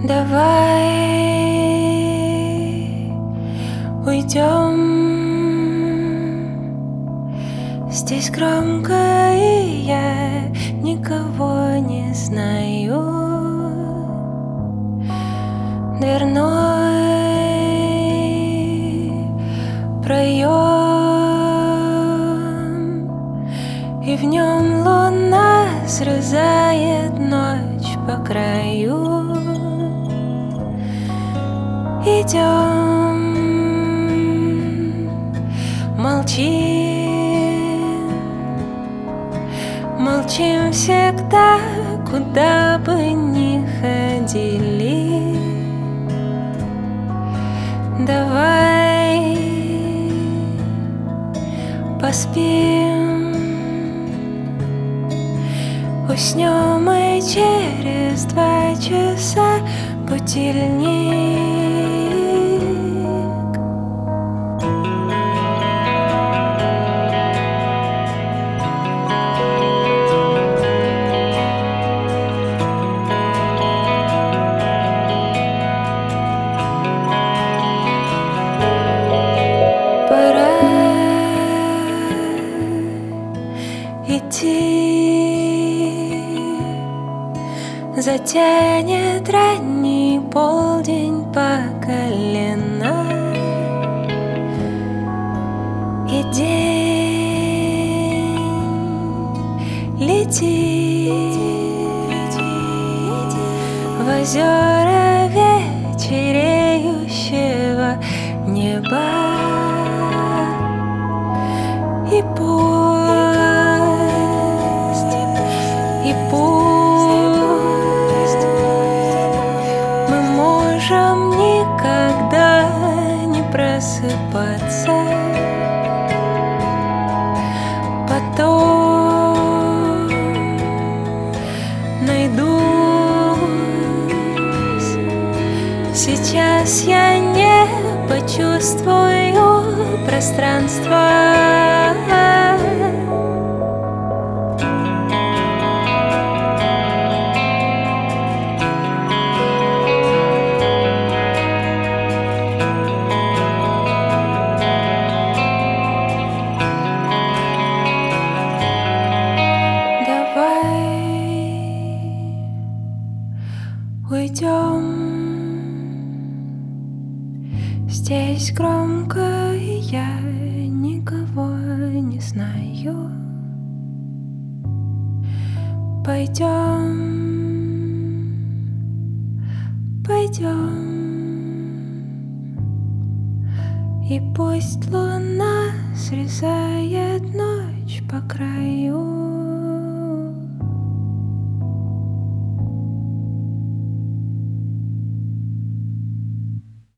Давай уйдем, здесь громко, и я никого не знаю. Дверной проем, и в нем луна срезает ночь по краю. Идем, молчим, молчим всегда, куда бы ни ходили. Давай поспим, уснем мы через 2 часа, будильник. Пора идти, затянет ранний полдень по колено, и день летит в озера вечереющего неба. И пусть мы можем никогда не просыпаться, потом найдусь. Сейчас я не почувствую пространство. Уйдем, здесь громко, и я никого не знаю. Пойдем, пойдем, и пусть луна срезает ночь по краю.